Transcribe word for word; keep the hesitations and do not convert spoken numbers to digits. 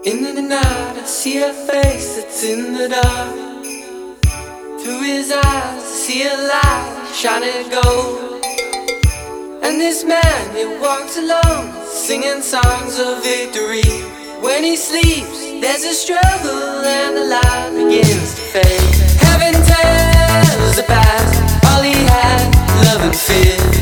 In the night I see a face that's in the dark. Through his eyes I see a light shining gold. And this man, he walks alone, singing songs of victory. When he sleeps, there's a struggle and the light begins to fade. Heaven tells the past, all he had, love and fear.